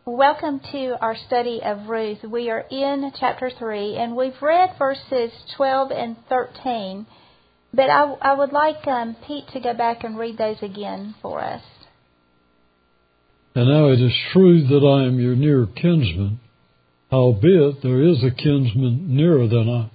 Welcome to our study of Ruth. We are in chapter 3, and we've read verses 12 and 13. But I would like Pete to go back and read those again for us. And now it is true that I am your near kinsman, howbeit there is a kinsman nearer than I.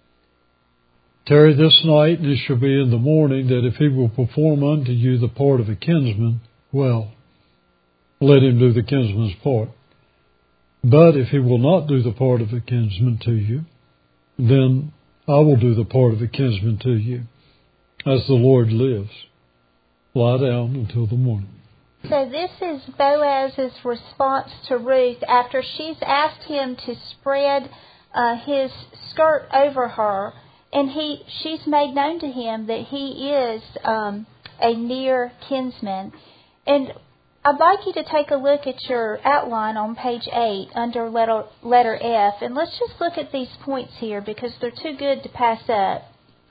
Tarry this night, and it shall be in the morning, that if he will perform unto you the part of a kinsman, well, let him do the kinsman's part. But if he will not do the part of a kinsman to you, then I will do the part of a kinsman to you, as the Lord lives. Lie down until the morning. So this is Boaz's response to Ruth after she's asked him to spread his skirt over her, and she's made known to him that he is a near kinsman. And I'd like you to take a look at your outline on page 8 under letter F, and let's just look at these points here because they're too good to pass up.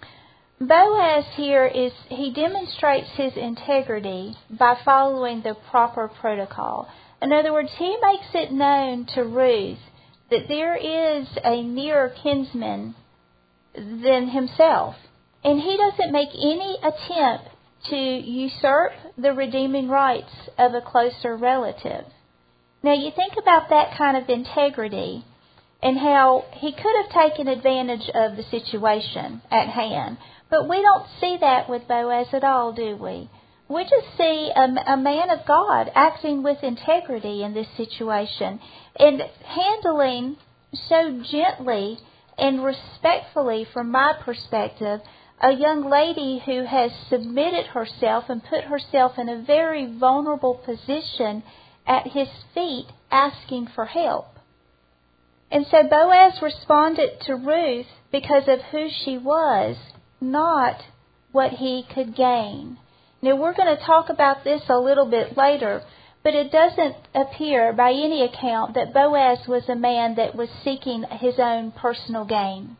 Boaz here he demonstrates his integrity by following the proper protocol. In other words, he makes it known to Ruth that there is a nearer kinsman than himself, and he doesn't make any attempt to usurp the redeeming rights of a closer relative. Now you think about that kind of integrity and how he could have taken advantage of the situation at hand. But we don't see that with Boaz at all, do we? We just see a man of God acting with integrity in this situation and handling so gently and respectfully, from my perspective, a young lady who has submitted herself and put herself in a very vulnerable position at his feet asking for help. And so Boaz responded to Ruth because of who she was, not what he could gain. Now we're going to talk about this a little bit later, but it doesn't appear by any account that Boaz was a man that was seeking his own personal gain.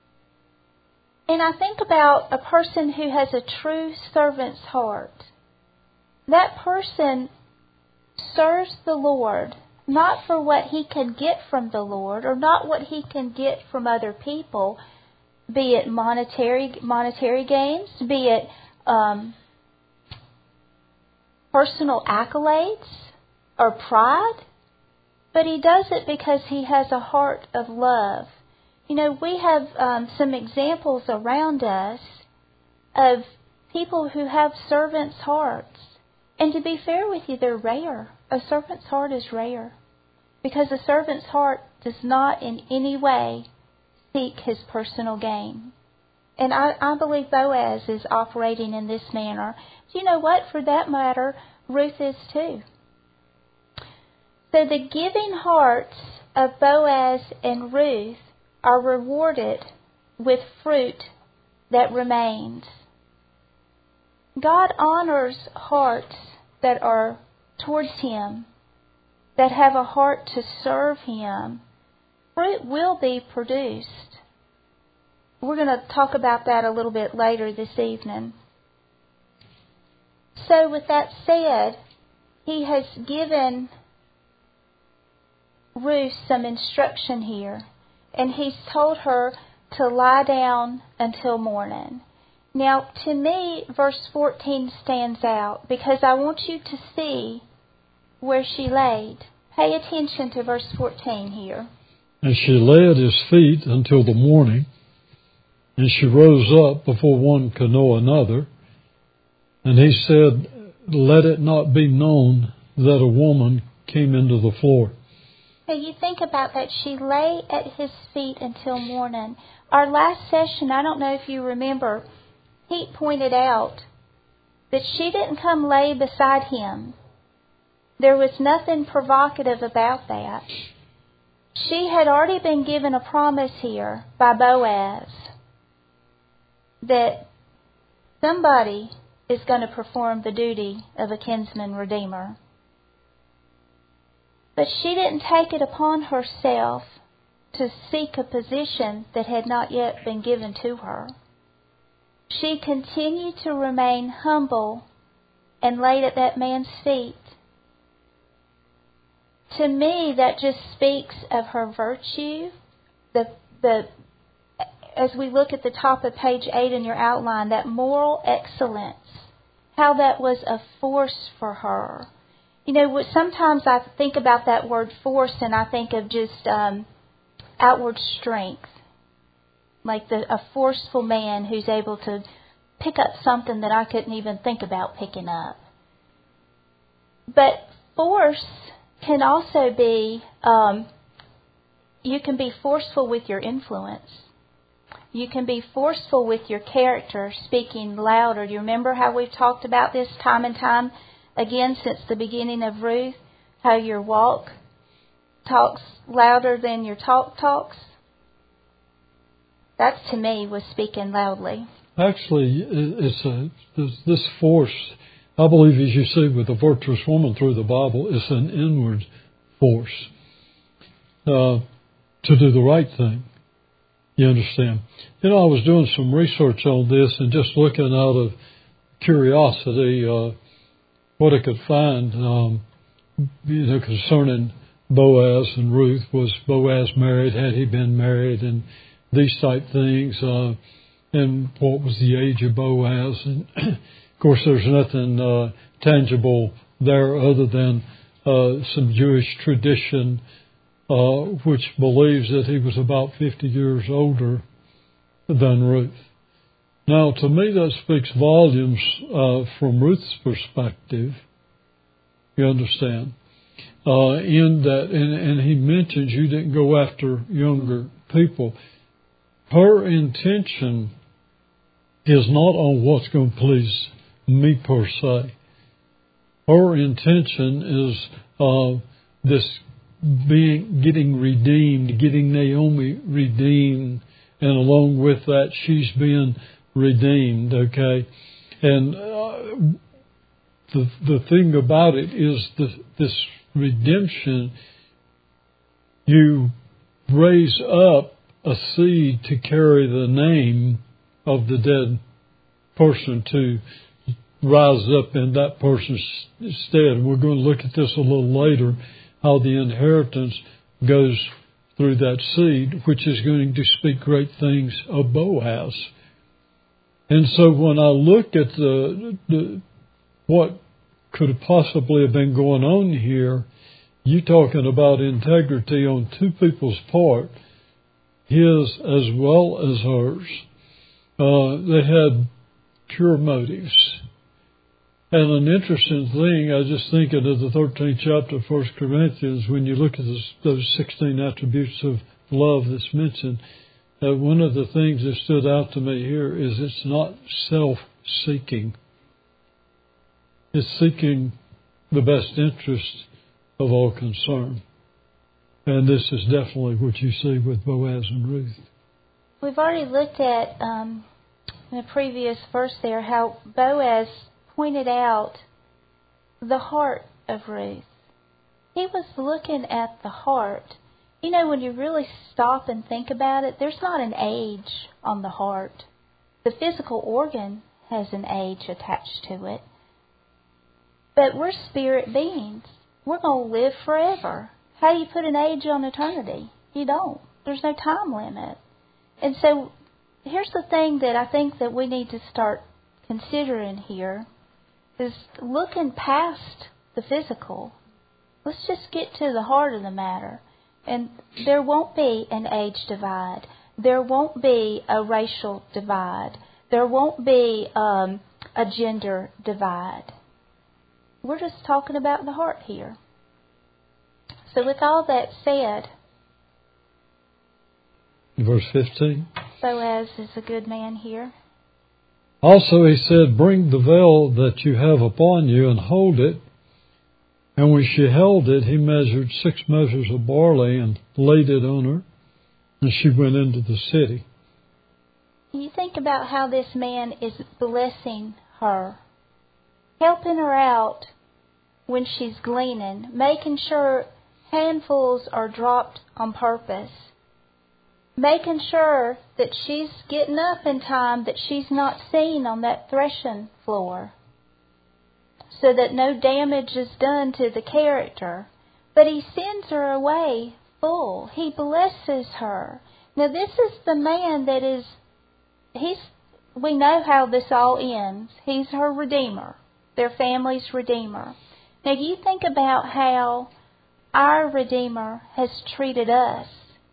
And I think about a person who has a true servant's heart. That person serves the Lord not for what he can get from the Lord or not what he can get from other people, be it monetary gains, be it personal accolades or pride, but he does it because he has a heart of love. You know, we have some examples around us of people who have servants' hearts. And to be fair with you, they're rare. A servant's heart is rare. Because a servant's heart does not in any way seek his personal gain. And I believe Boaz is operating in this manner. Do you know what? For that matter, Ruth is too. So the giving hearts of Boaz and Ruth are rewarded with fruit that remains. God honors hearts that are towards Him, that have a heart to serve Him. Fruit will be produced. We're going to talk about that a little bit later this evening. So with that said, he has given Ruth some instruction here. And he's told her to lie down until morning. Now, to me, verse 14 stands out because I want you to see where she laid. Pay attention to verse 14 here. And she lay at his feet until the morning, and she rose up before one could know another. And he said, let it not be known that a woman came into the floor. Now you think about that. She lay at his feet until morning. Our last session, I don't know if you remember, Pete pointed out that she didn't come lay beside him. There was nothing provocative about that. She had already been given a promise here by Boaz that somebody is going to perform the duty of a kinsman redeemer. But she didn't take it upon herself to seek a position that had not yet been given to her. She continued to remain humble and laid at that man's feet to me, that just speaks of her virtue. As we look at the top of page 8 in your outline, that moral excellence, how that was a force for her. You know, sometimes I think about that word force and I think of just outward strength, like a forceful man who's able to pick up something that I couldn't even think about picking up. But force can also be, you can be forceful with your influence. You can be forceful with your character, speaking louder. Do you remember how we've talked about this time and time again since the beginning of Ruth? How your walk talks louder than your talk talks? That, to me, was speaking loudly. Actually, this force, I believe, as you see with the virtuous woman through the Bible, is an inward force to do the right thing. You understand? You know, I was doing some research on this and just looking out of curiosity what I could find, concerning Boaz and Ruth. Was Boaz married? Had he been married? And these type things. And what was the age of Boaz? And of course, there's nothing tangible there other than some Jewish tradition which believes that he was about 50 years older than Ruth. Now, to me, that speaks volumes from Ruth's perspective. You understand? In that, and he mentions you didn't go after younger people. Her intention is not on what's going to please me per se. Her intention is this getting redeemed, getting Naomi redeemed, and along with that, she's being redeemed. Okay, and the thing about it is this redemption. You raise up a seed to carry the name of the dead person to rise up in that person's stead. We're going to look at this a little later, how the inheritance goes through that seed, which is going to speak great things of Boaz. And so when I look at what could have possibly have been going on here, you talking about integrity on two people's part, his as well as hers. They had pure motives. And an interesting thing, I was just thinking of the 13th chapter of 1 Corinthians, when you look at those 16 attributes of love that's mentioned, one of the things that stood out to me here is it's not self-seeking. It's seeking the best interest of all concerned. And this is definitely what you see with Boaz and Ruth. We've already looked at, in the previous verse there, how Boaz pointed out the heart of Ruth. He was looking at the heart. You know, when you really stop and think about it, there's not an age on the heart. The physical organ has an age attached to it. But we're spirit beings. We're going to live forever. How do you put an age on eternity? You don't. There's no time limit. And so here's the thing that I think that we need to start considering here is looking past the physical. Let's just get to the heart of the matter. And there won't be an age divide. There won't be a racial divide. There won't be a gender divide. We're just talking about the heart here. So with all that said, verse 15, Boaz is a good man here. Also he said, bring the veil that you have upon you and hold it. And when she held it, he measured 6 measures of barley and laid it on her. And she went into the city. You think about how this man is blessing her, helping her out when she's gleaning, making sure handfuls are dropped on purpose, making sure that she's getting up in time, that she's not seen on that threshing floor, so that no damage is done to the character. But He sends her away full. He blesses her. Now this is the man that is, we know how this all ends. He's her Redeemer, their family's Redeemer. Now you think about how our Redeemer has treated us.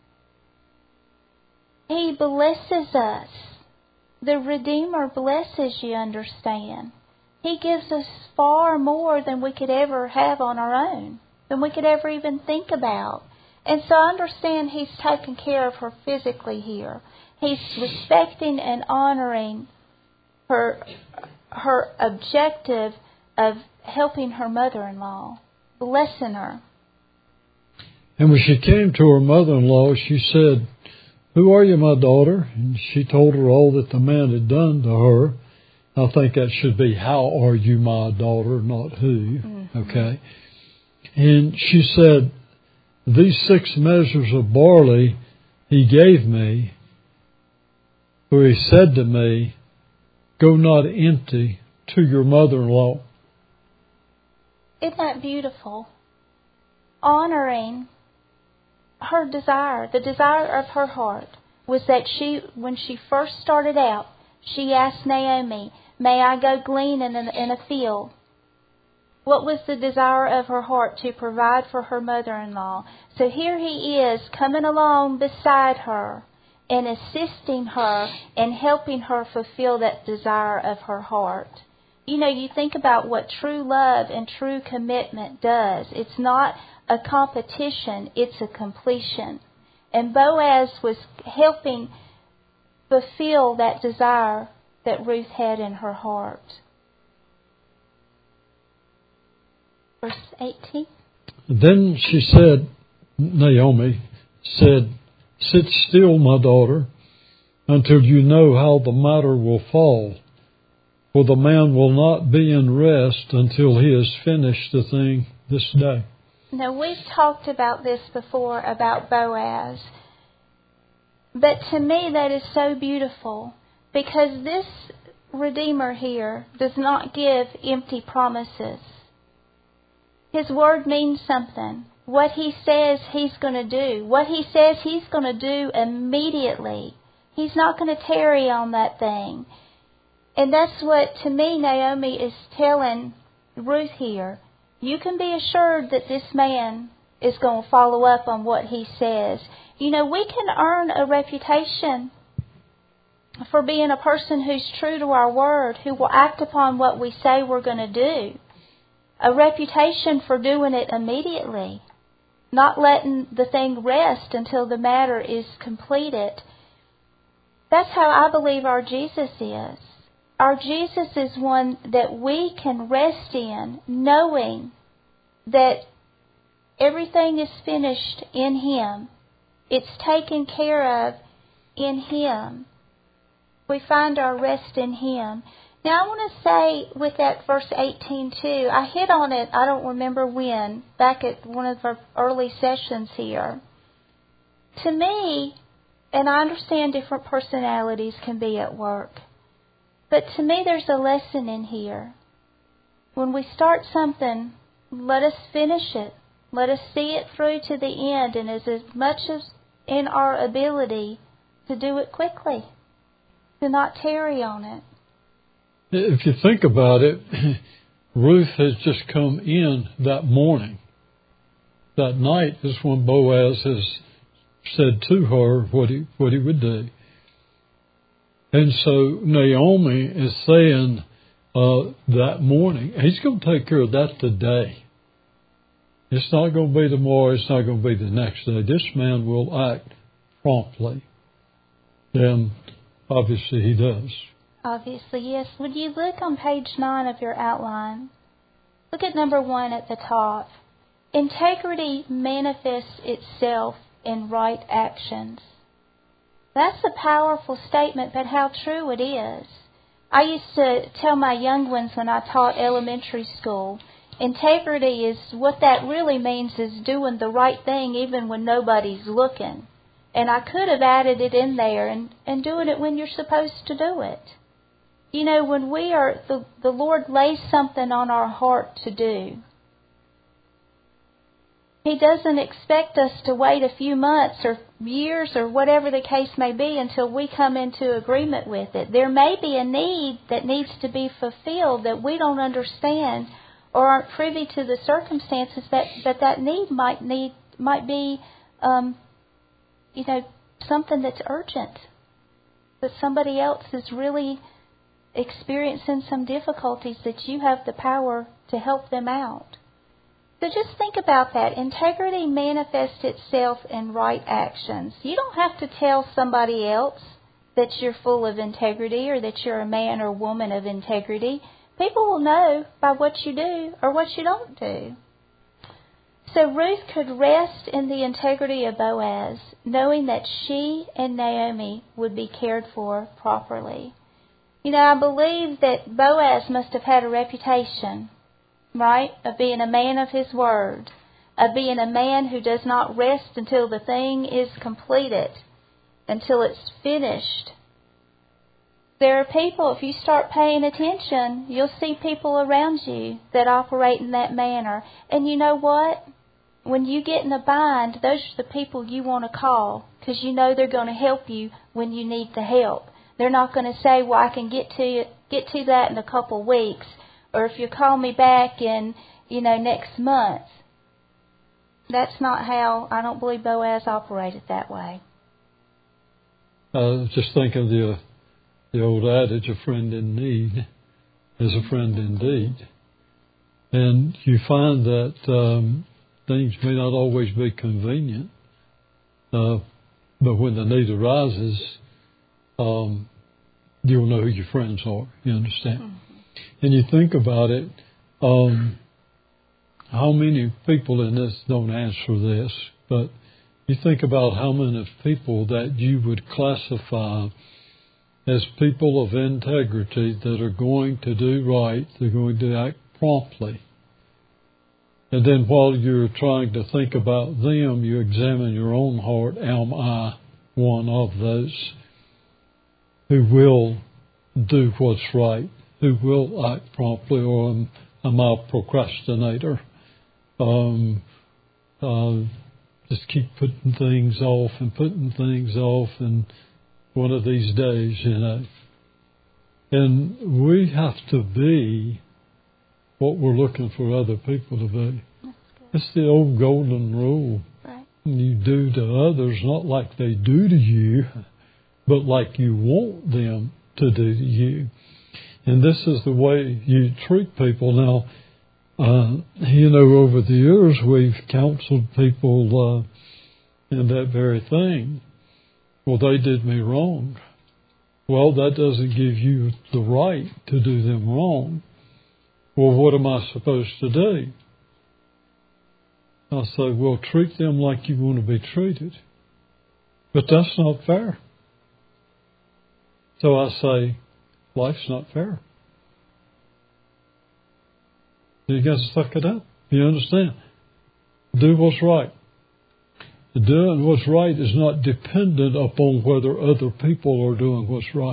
He blesses us. The Redeemer blesses, you understand. He gives us far more than we could ever have on our own, than we could ever even think about. And so I understand He's taking care of her physically here. He's respecting and honoring her objective of helping her mother-in-law, blessing her. And when she came to her mother-in-law, she said, "Who are you, my daughter?" And she told her all that the man had done to her. I think that should be, "How are you, my daughter?" not "who." Mm-hmm. Okay. And she said, "These 6 measures of barley he gave me, for he said to me, 'Go not empty to your mother-in-law.'" Isn't that beautiful? Honoring her desire, the desire of her heart, was that when she first started out, she asked Naomi, "May I go glean in a field?" What was the desire of her heart? To provide for her mother-in-law. So here He is coming along beside her and assisting her and helping her fulfill that desire of her heart. You know, you think about what true love and true commitment does. It's not a competition, it's a completion. And Boaz was helping fulfill that desire that Ruth had in her heart. Verse 18. Then she said, Naomi said, "Sit still, my daughter, until you know how the matter will fall. For the man will not be in rest until he has finished the thing this day." Now, we've talked about this before, about Boaz. But to me, that is so beautiful, because this Redeemer here does not give empty promises. His word means something. What He says He's going to do. What He says He's going to do immediately. He's not going to tarry on that thing. And that's what, to me, Naomi is telling Ruth here. You can be assured that this man is going to follow up on what he says. You know, we can earn a reputation for being a person who's true to our word, who will act upon what we say we're going to do. A reputation for doing it immediately, not letting the thing rest until the matter is completed. That's how I believe our Jesus is. Our Jesus is one that we can rest in, knowing that everything is finished in Him. It's taken care of in Him. We find our rest in Him. Now I want to say with that verse 18 too, I hit on it, I don't remember when, back at one of our early sessions here. To me, and I understand different personalities can be at work, but to me there's a lesson in here. When we start something, let us finish it. Let us see it through to the end, and as much as in our ability to do it quickly, to not tarry on it. If you think about it, Ruth has just come in that morning. That night is when Boaz has said to her what he would do. And so Naomi is saying that morning, he's going to take care of that today. It's not going to be tomorrow. It's not going to be the next day. This man will act promptly. And obviously he does. Obviously, yes. Would you look on page 9 of your outline? Look at number 1 at the top. Integrity manifests itself in right actions. That's a powerful statement, but how true it is. I used to tell my young ones when I taught elementary school, integrity is, what that really means is doing the right thing even when nobody's looking. And I could have added it in there and doing it when you're supposed to do it. You know, when we are, the Lord lays something on our heart to do. He doesn't expect us to wait a few months or years or whatever the case may be until we come into agreement with it. There may be a need that needs to be fulfilled that we don't understand or aren't privy to the circumstances, but that need might be something that's urgent, that somebody else is really experiencing some difficulties that you have the power to help them out. So just think about that. Integrity manifests itself in right actions. You don't have to tell somebody else that you're full of integrity or that you're a man or woman of integrity. People will know by what you do or what you don't do. So Ruth could rest in the integrity of Boaz, knowing that she and Naomi would be cared for properly. I believe that Boaz must have had a reputation, right, of being a man of his word, of being a man who does not rest until the thing is completed, until it's finished. There are people, if you start paying attention, you'll see people around you that operate in that manner. And you know what? When you get in a bind, those are the people you want to call, because you know they're going to help you when you need the help. They're not going to say, well, I can get to that in a couple of weeks, or if you call me back in, next month. That's not how, I don't believe Boaz operated that way. Just think of the old adage, a friend in need is a friend indeed. And you find that things may not always be convenient, but when the need arises, you'll know who your friends are. You understand? Mm-hmm. And you think about it, how many people in this don't answer this, but you think about how many people that you would classify as people of integrity that are going to do right, they're going to act promptly. And then while you're trying to think about them, you examine your own heart. Am I one of those who will do what's right, who will act promptly, or am I a procrastinator? Just keep putting things off, and one of these days, And we have to be what we're looking for other people to be. It's the old golden rule. Right. You do to others not like they do to you, but like you want them to do to you. And this is the way you treat people. Now, over the years we've counseled people in that very thing. Well, they did me wrong. Well, that doesn't give you the right to do them wrong. Well, what am I supposed to do? I say, well, treat them like you want to be treated. But that's not fair. So I say, life's not fair. You got to suck it up. You understand? Do what's right. Doing what's right is not dependent upon whether other people are doing what's right.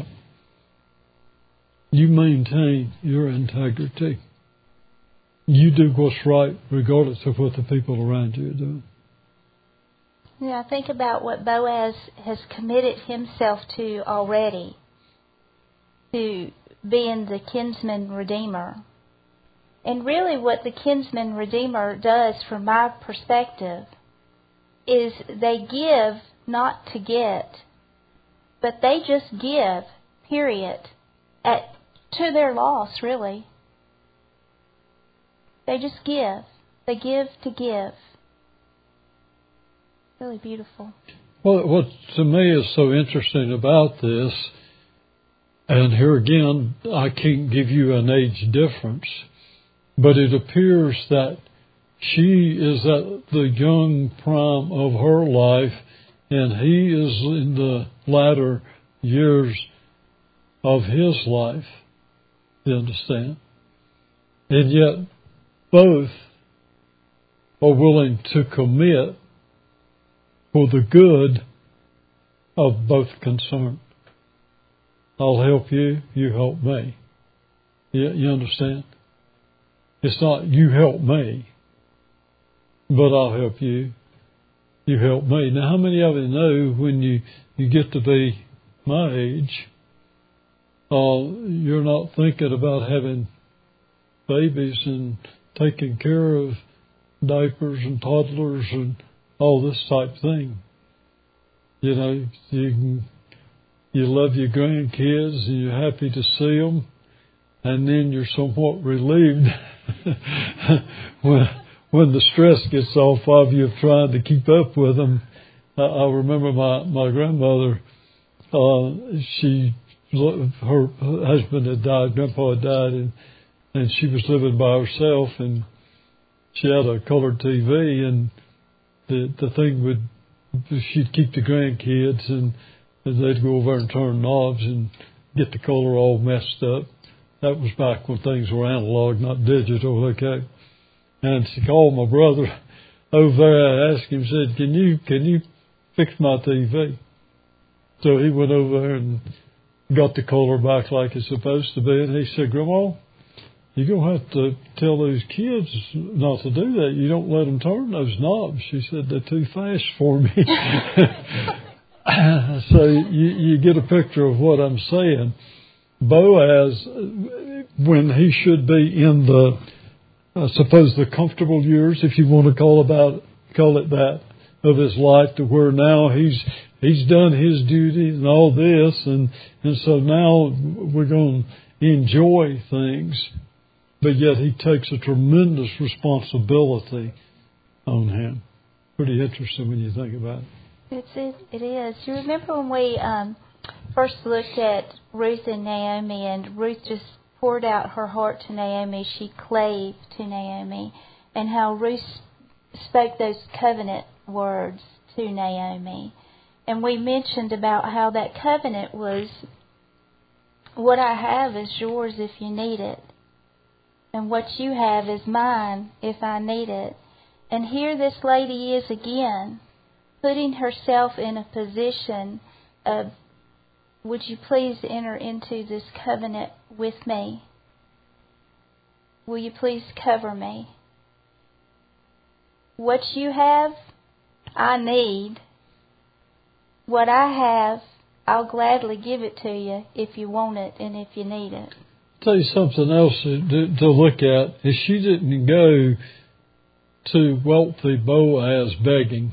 You maintain your integrity. You do what's right regardless of what the people around you are doing. Yeah, think about what Boaz has committed himself to already, to being the kinsman redeemer. And really what the kinsman redeemer does, from my perspective, is they give not to get, but they just give, period, to their loss, really. They just give. They give to give. Really beautiful. Well, what to me is so interesting about this, and here again, I can't give you an age difference, but it appears that she is at the young prime of her life, and he is in the latter years of his life. You understand? And yet, both are willing to commit for the good of both concerned. I'll help you, you help me. You understand? It's not you help me. but I'll help you. You help me. Now, how many of you know when you get to be my age, you're not thinking about having babies and taking care of diapers and toddlers and all this type thing. You know, you love your grandkids and you're happy to see them, and then you're somewhat relieved when the stress gets off of you of trying to keep up with them. I remember my grandmother. Her husband had died, Grandpa had died, and she was living by herself, and she had a colored TV, and the thing she'd keep the grandkids, and they'd go over and turn knobs and get the color all messed up. That was back when things were analog, not digital, okay? And she called my brother over there and asked him, said, can you fix my TV? So he went over there and got the color back like it's supposed to be, and he said, Grandma, you're going to have to tell those kids not to do that. You don't let them turn those knobs. She said, they're too fast for me. So you get a picture of what I'm saying. Boaz, when he should be in the, suppose the comfortable years, if you want to call it that, of his life, to where now he's done his duty and all this, and so now we're going to enjoy things. But yet he takes a tremendous responsibility on him. Pretty interesting when you think about it. It is. You remember when we first looked at Ruth and Naomi, and Ruth just poured out her heart to Naomi. She clave to Naomi, and how Ruth spoke those covenant words to Naomi. And we mentioned about how that covenant was, what I have is yours if you need it. And what you have is mine if I need it. And here this lady is again, putting herself in a position of, would you please enter into this covenant with me? Will you please cover me? What you have, I need. What I have, I'll gladly give it to you if you want it and if you need it. Tell you something else to look at is she didn't go to wealthy Boaz begging.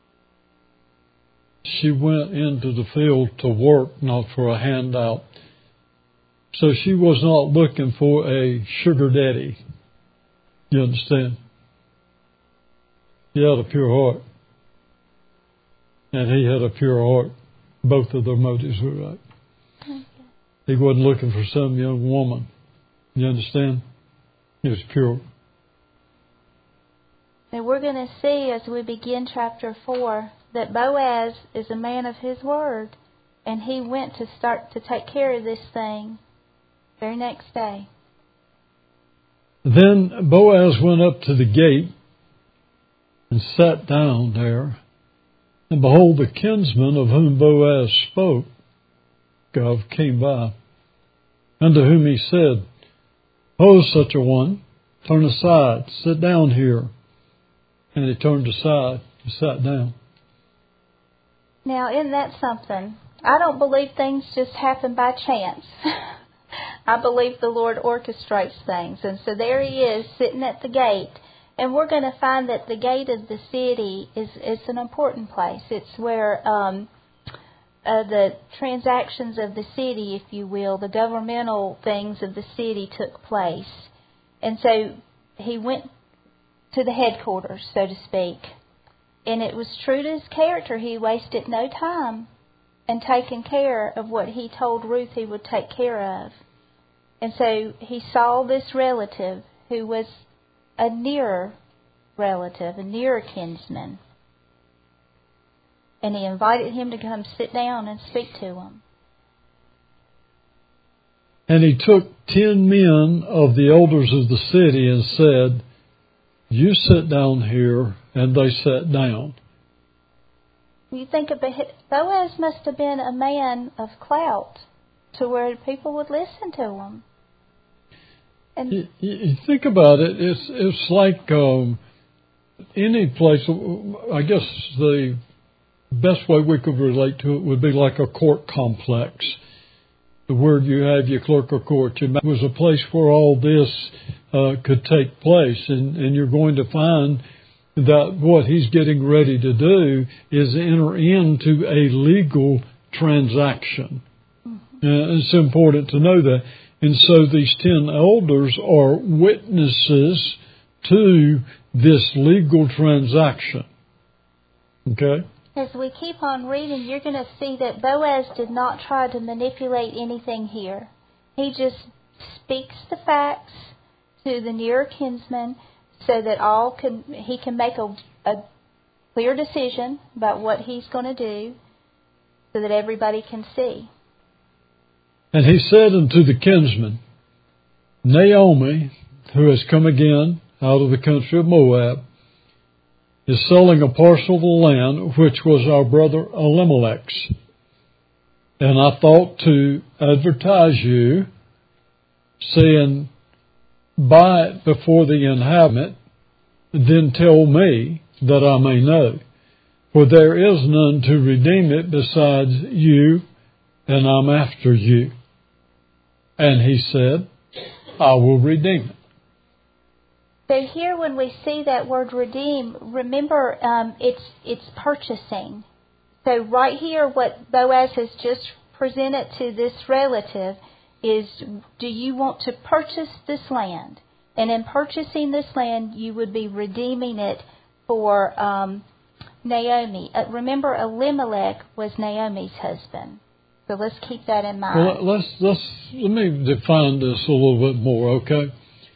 She went into the field to work, not for a handout. So she was not looking for a sugar daddy. You understand? He had a pure heart. And he had a pure heart. Both of their motives were right. He wasn't looking for some young woman. You understand? He was pure. And we're going to see as we begin chapter 4 that Boaz is a man of his word. And he went to start to take care of this thing very next day. Then Boaz went up to the gate and sat down there. And behold, the kinsman of whom Boaz spoke, God came by, unto whom he said, Oh, such a one, turn aside, sit down here. And he turned aside and sat down. Now, isn't that something? I don't believe things just happen by chance. I believe the Lord orchestrates things. And so there he is, sitting at the gate. And we're going to find that the gate of the city is an important place. It's where the transactions of the city, if you will, the governmental things of the city took place. And so he went to the headquarters, so to speak. And it was true to his character. He wasted no time in taking care of what he told Ruth he would take care of. And so he saw this relative who was a nearer relative, a nearer kinsman. And he invited him to come sit down and speak to him. And he took 10 men of the elders of the city and said, You sit down here. And they sat down. You think about it, Boaz must have been a man of clout to where people would listen to him. And you think about it, it's like any place, I guess the best way we could relate to it would be like a court complex, where you have your clerk of court. It was a place where all this could take place, and you're going to find that what he's getting ready to do is enter into a legal transaction. It's important to know that. And so these 10 elders are witnesses to this legal transaction. Okay? As we keep on reading, you're going to see that Boaz did not try to manipulate anything here. He just speaks the facts to the nearer kinsman so that he can make a clear decision about what he's going to do so that everybody can see. And he said unto the kinsman, Naomi, who has come again out of the country of Moab, is selling a parcel of the land which was our brother Elimelech's. And I thought to advertise you, saying, buy it before the inhabitant, then tell me that I may know. For there is none to redeem it besides you, and I'm after you. And he said, I will redeem it. So here when we see that word redeem, remember it's purchasing. So right here what Boaz has just presented to this relative is, do you want to purchase this land? And in purchasing this land, you would be redeeming it for Naomi. Remember, Elimelech was Naomi's husband. So let's keep that in mind. Well, let me define this a little bit more, okay?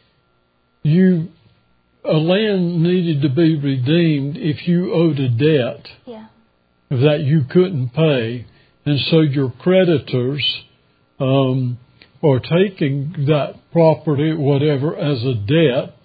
A land needed to be redeemed if you owed a debt that you couldn't pay, and so your creditors are taking that property, whatever, as a debt.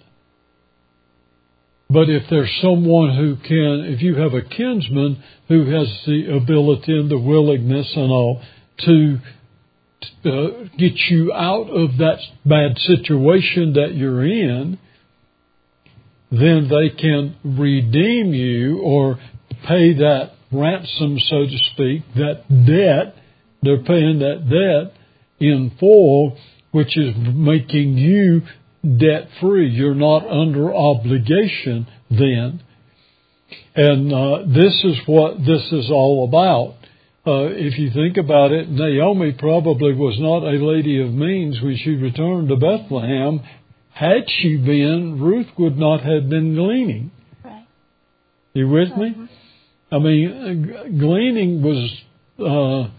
But if there's someone if you have a kinsman who has the ability and the willingness and all to get you out of that bad situation that you're in, then they can redeem you or pay that ransom, so to speak, that debt. They're paying that debt in full, which is making you debt-free. You're not under obligation then. And this is what this is all about. If you think about it, Naomi probably was not a lady of means when she returned to Bethlehem. Had she been, Ruth would not have been gleaning. Right. You with me? I mean, gleaning was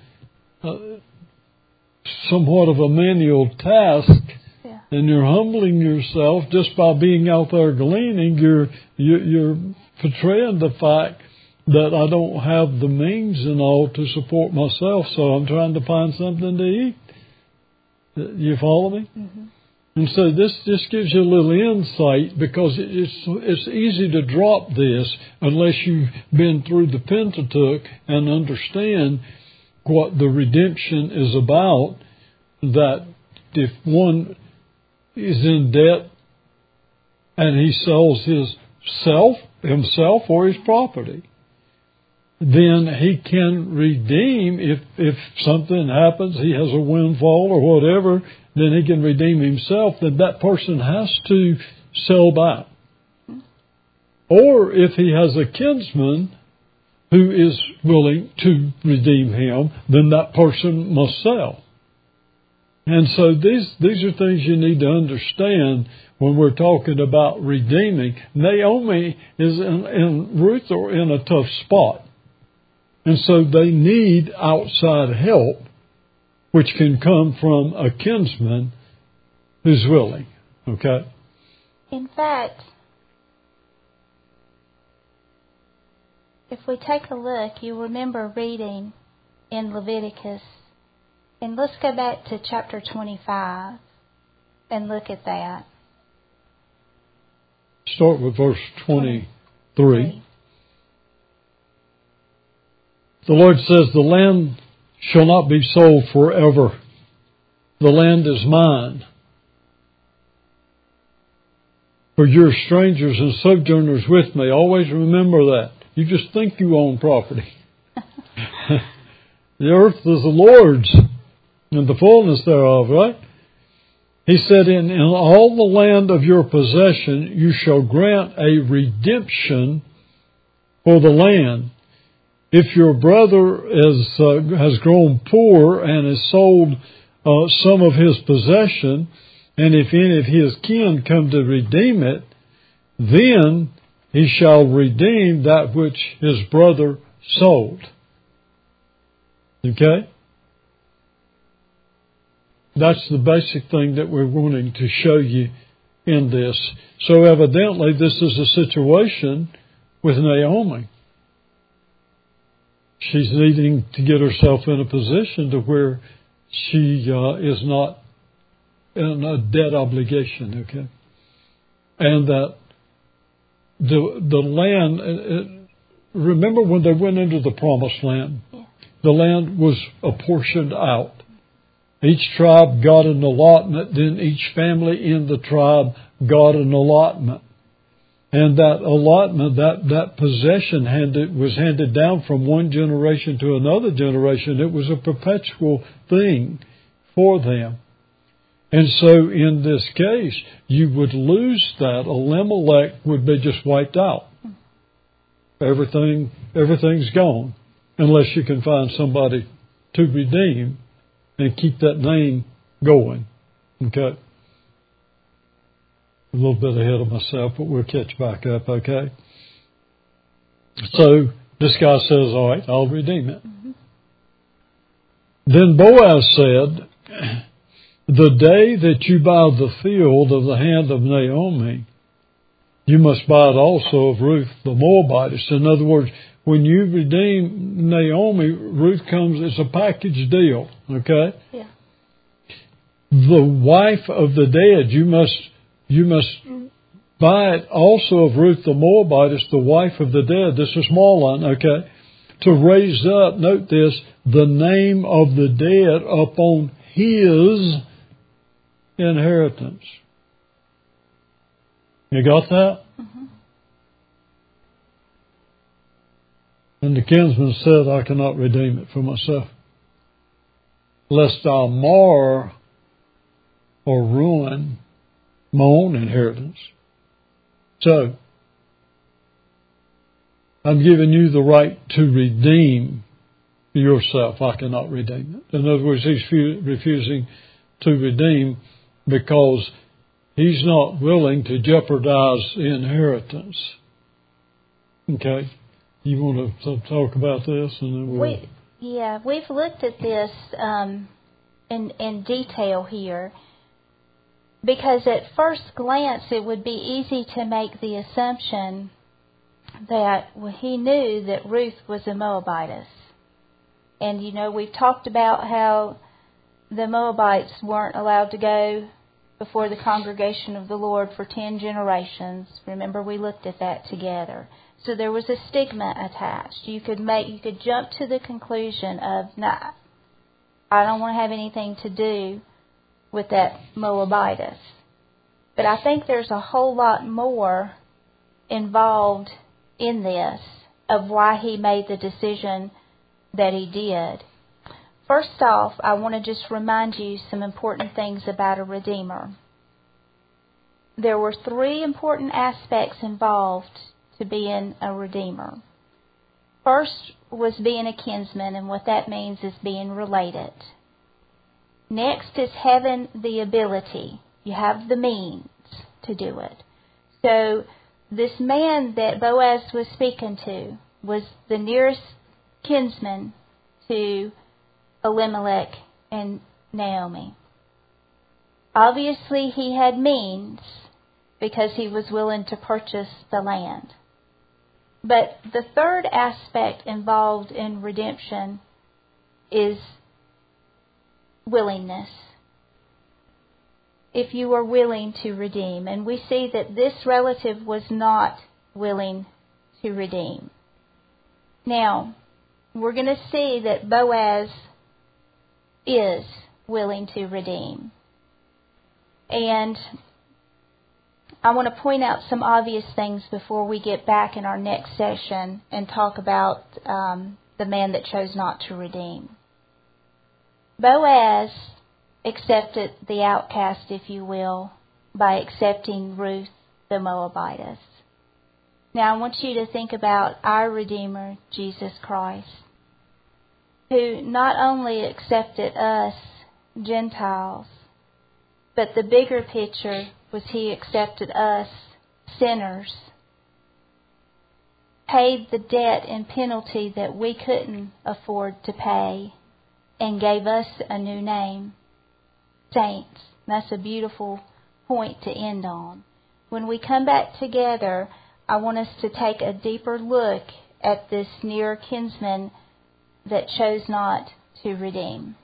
somewhat of a manual task, and you're humbling yourself just by being out there gleaning. You're portraying the fact that I don't have the means and all to support myself, so I'm trying to find something to eat. You follow me? Mm-hmm. And so this just gives you a little insight, because it's easy to drop this unless you've been through the Pentateuch and understand what the redemption is about, that if one is in debt and he sells himself or his property, then he can redeem. If something happens, he has a windfall or whatever, then he can redeem himself. Then that person has to sell back. Or if he has a kinsman who is willing to redeem him, then that person must sell. And so these are things you need to understand when we're talking about redeeming. Naomi and Ruth are in a tough spot. And so they need outside help, which can come from a kinsman who's willing. Okay? In fact, if we take a look, you remember reading in Leviticus, and let's go back to chapter 25 and look at that. Start with verse 23. The Lord says, the land shall not be sold forever. The land is mine. For you're strangers and sojourners with me. Always remember that. You just think you own property. The earth is the Lord's and the fullness thereof, right? He said, in all the land of your possession you shall grant a redemption for the land. If your brother has grown poor and has sold some of his possession, and if any of his kin come to redeem it, then he shall redeem that which his brother sold. Okay? That's the basic thing that we're wanting to show you in this. So evidently this is a situation with Naomi. She's needing to get herself in a position to where she is not in a debt obligation, okay? And that the land, remember when they went into the promised land? Yeah. The land was apportioned out. Each tribe got an allotment, then each family in the tribe got an allotment. And that allotment, that possession was handed down from one generation to another generation. It was a perpetual thing for them. And so in this case, you would lose that. Elimelech would be just wiped out. Everything's gone. Unless you can find somebody to redeem and keep that name going. Okay? A little bit ahead of myself, but we'll catch back up, okay? So this guy says, all right, I'll redeem it. Mm-hmm. Then Boaz said, the day that you buy the field of the hand of Naomi, you must buy it also of Ruth the Moabitess. In other words, when you redeem Naomi, Ruth comes, it's a package deal, okay? Yeah. The wife of the dead, you must buy it also of Ruth the Moabitess, the wife of the dead. This is Mahlon, okay? To raise up, note this, the name of the dead upon his inheritance. You got that? Mm-hmm. And the kinsman said, I cannot redeem it for myself, lest I mar or ruin my own inheritance. So, I'm giving you the right to redeem yourself. I cannot redeem it. In other words, he's refusing to redeem because he's not willing to jeopardize the inheritance. Okay? You want to talk about this? And then we've looked at this in detail here. Because at first glance, it would be easy to make the assumption that he knew that Ruth was a Moabitess. And, we've talked about how the Moabites weren't allowed to go before the congregation of the Lord for 10 generations. Remember, we looked at that together. So there was a stigma attached. You could jump to the conclusion of, nah, I don't want to have anything to do with that Moabitess. But I think there's a whole lot more involved in this of why he made the decision that he did. First off, I want to just remind you some important things about a redeemer. There were 3 important aspects involved to being a redeemer. First was being a kinsman, and what that means is being related. Next is having the ability. You have the means to do it. So this man that Boaz was speaking to was the nearest kinsman to Elimelech and Naomi. Obviously, he had means because he was willing to purchase the land. But the third aspect involved in redemption is willingness. If you are willing to redeem. And we see that this relative was not willing to redeem. Now, we're going to see that Boaz is willing to redeem. And I want to point out some obvious things before we get back in our next session and talk about the man that chose not to redeem. Boaz accepted the outcast, if you will, by accepting Ruth the Moabitess. Now I want you to think about our Redeemer, Jesus Christ, who not only accepted us, Gentiles, but the bigger picture was He accepted us, sinners, paid the debt and penalty that we couldn't afford to pay, and gave us a new name, saints. That's a beautiful point to end on. When we come back together, I want us to take a deeper look at this near kinsman that chose not to redeem.